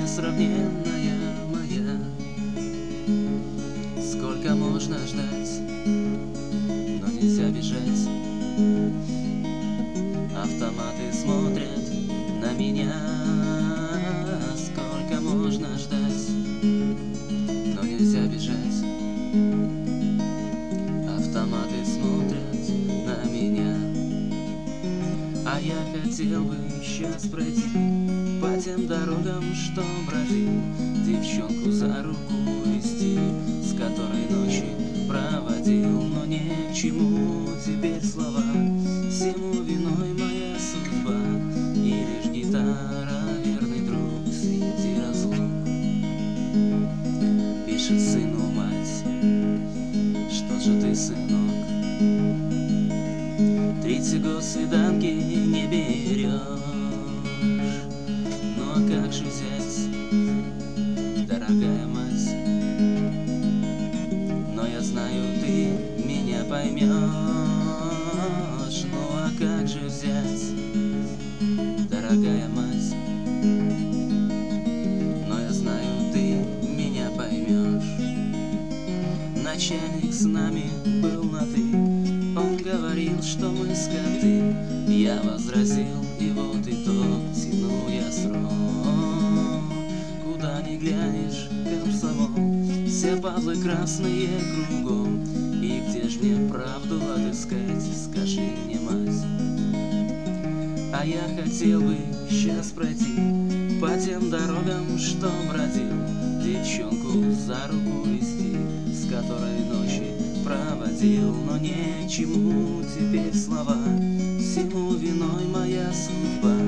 несравненная моя. Сколько можно ждать, но нельзя бежать. Автоматы смотрят на меня. Сколько можно ждать, но нельзя бежать. Автоматы смотрят на меня. А я хотел бы сейчас пройти по тем дорогам, что бродил, девчонку за руку вести, с которой ночи проводил. Но не к чему теперь слова, всему виной моя судьба. И лишь гитара, верный друг среди разлук, пишет сыну мать: что же ты, сынок, третий год свиданки не берешь. Ну а как же взять, дорогая мать? Но я знаю, ты меня поймешь. Ну а как же взять, дорогая мать? Но я знаю, ты меня поймешь. Начальник с нами был на «ты», он говорил, что мы скоты. Я возразил, и вот итог, тяну я срок. Куда ни глянешь, комсомол, все Павлы красные кругом. И где ж мне правду отыскать, скажи мне, мать? А я хотел бы сейчас пройти по тем дорогам, что бродил, девчонку за руку вести, с которой ночи проводил. Но не к чему теперь слова, всему виной моя судьба.